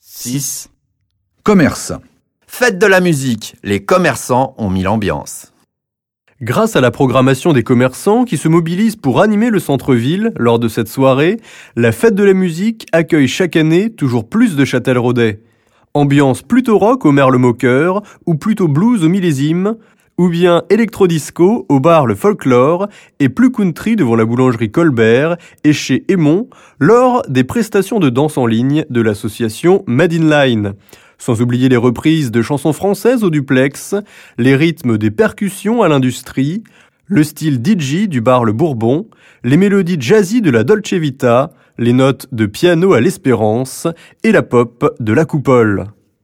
6. Commerce. Fête de la musique, les commerçants ont mis l'ambiance. Grâce à la programmation des commerçants qui se mobilisent pour animer le centre-ville lors de cette soirée, la Fête de la musique accueille chaque année toujours plus de Châtelleraudais. Ambiance plutôt rock au Merle-Moqueur ou plutôt blues au Millésime, ou bien électro-disco au bar Le Folklore et plus country devant la boulangerie Colbert et chez Aymon lors des prestations de danse en ligne de l'association Made in Line. Sans oublier les reprises de chansons françaises au duplex, les rythmes des percussions à l'industrie, le style DJ du bar Le Bourbon, les mélodies jazzy de la Dolce Vita, les notes de piano à l'Espérance et la pop de la Coupole.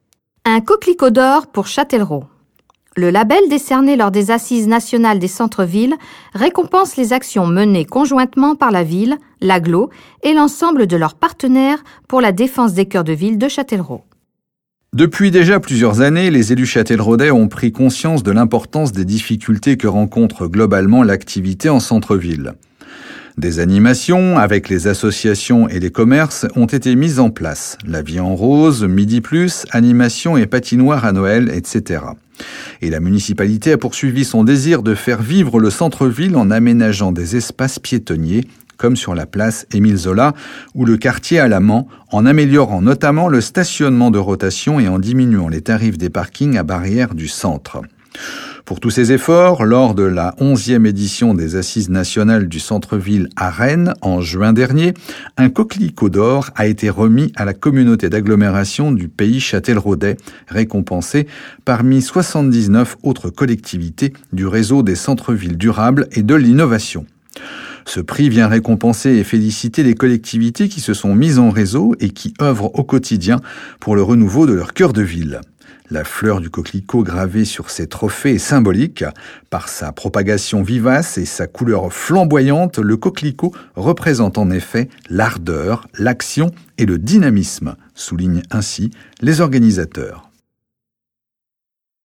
Un coquelicot d'or pour Châtellerault. Le label décerné lors des Assises nationales des centres-villes récompense les actions menées conjointement par la ville, l'agglo et l'ensemble de leurs partenaires pour la défense des cœurs de ville de Châtellerault. Depuis déjà plusieurs années, les élus châtelleraudais ont pris conscience de l'importance des difficultés que rencontre globalement l'activité en centre-ville. Des animations avec les associations et les commerces ont été mises en place. La vie en rose, Midi Plus, animation et patinoire à Noël, etc. Et la municipalité a poursuivi son désir de faire vivre le centre-ville en aménageant des espaces piétonniers, comme sur la place Émile Zola ou le quartier Alamand, en améliorant notamment le stationnement de rotation et en diminuant les tarifs des parkings à barrière du centre. Pour tous ces efforts, lors de la 11e édition des Assises nationales du centre-ville à Rennes, en juin dernier, un coquelicot d'or a été remis à la communauté d'agglomération du pays châtelleraudais, récompensé parmi 79 autres collectivités du réseau des centres-villes durables et de l'innovation. Ce prix vient récompenser et féliciter les collectivités qui se sont mises en réseau et qui œuvrent au quotidien pour le renouveau de leur cœur de ville. La fleur du coquelicot gravée sur ces trophées est symbolique. Par sa propagation vivace et sa couleur flamboyante, le coquelicot représente en effet l'ardeur, l'action et le dynamisme, soulignent ainsi les organisateurs.